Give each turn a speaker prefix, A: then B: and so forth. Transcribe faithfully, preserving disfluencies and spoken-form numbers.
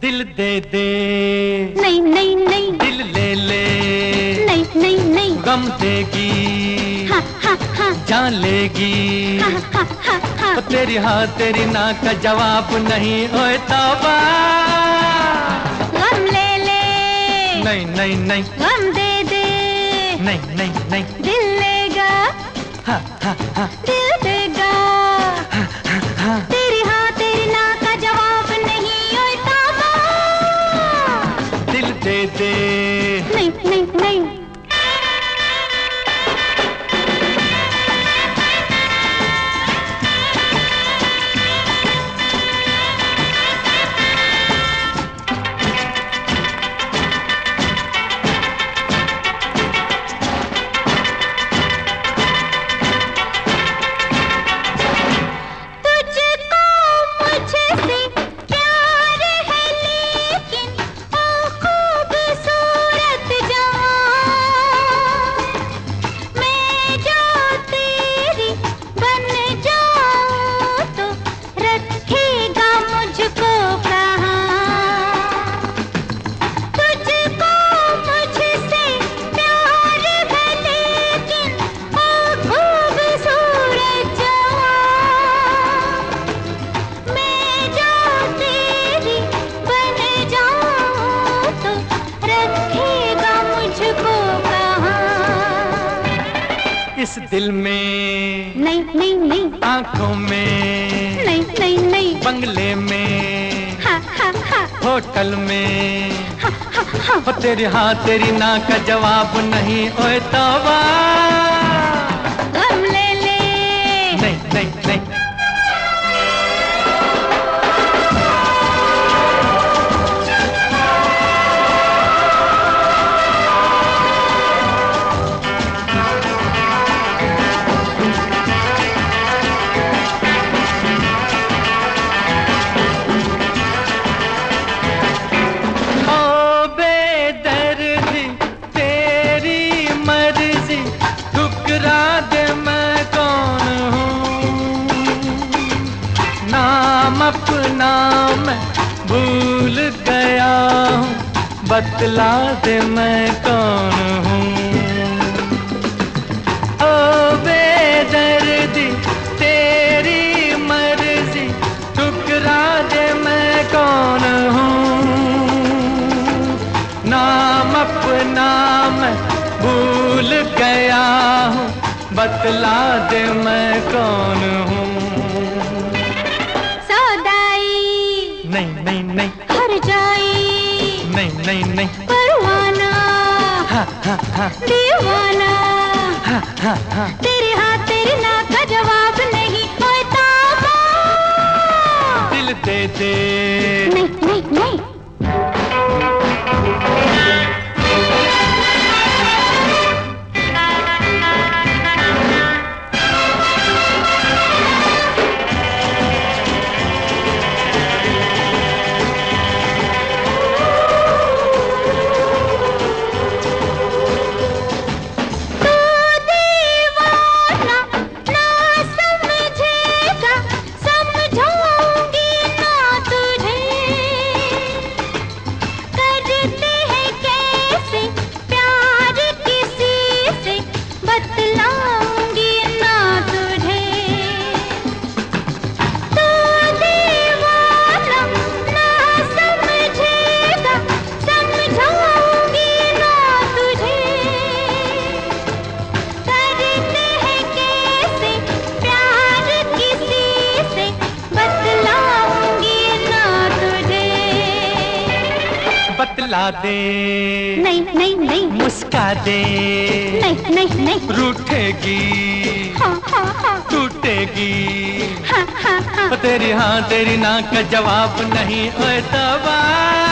A: दिल दे दे,
B: नहीं नहीं नहीं,
A: दिल ले ले,
B: नहीं नहीं नहीं,
A: गम देगी,
B: हा हा हा,
A: जान लेगी,
B: हा हा हा हा,
A: तो तेरी हाँ तेरी ना का जवाब नहीं। ओए तौबा,
B: गम ले ले,
A: नहीं नहीं नहीं,
B: गम दे दे,
A: नहीं नहीं नहीं,
B: दिल लेगा,
A: हा हा हा,
B: दिल देगा,
A: हा हा हा,
B: तेरी हाँ तेरी ना का जवाब नहीं। ओए तौबा,
A: दिल दे दे,
B: नहीं नहीं नहीं,
A: इस दिल में,
B: नहीं नहीं नहीं,
A: आंखों में,
B: नहीं नहीं नहीं,
A: बंगले में,
B: हा हा हा,
A: होटल में,
B: हा हा हा,
A: हो तेरी हाँ तेरी ना का जवाब नहीं। ओए तौबा,
B: गम ले ले,
A: नहीं नहीं नहीं, अपना मैं भूल गया हूँ, बतला दे मैं कौन हूँ। ओ बेदर्दी तेरी मर्जी, ठुकरा दे मैं कौन हूँ। नाम अपना मैं भूल गया हूँ, बतला दे मैं कौन हूँ। नहीं नहीं नहीं,
B: हर जाई,
A: नहीं नहीं नहीं,
B: परवाना,
A: हा हा हा,
B: दीवाना,
A: हा हा हा,
B: तेरे हाँ तेरी ना का जवाब नहीं। ओए तौबा,
A: दिल दे दे,
B: नहीं नहीं नहीं,
A: बतला दे,
B: नहीं नहीं नहीं,
A: मुस्का दे,
B: नहीं नहीं नहीं,
A: रूठेगी,
B: हाँ हाँ हाँ,
A: टूटेगी,
B: हाँ हाँ हाँ,
A: तेरी हाँ तेरी ना का जवाब नहीं। ओए तौबा।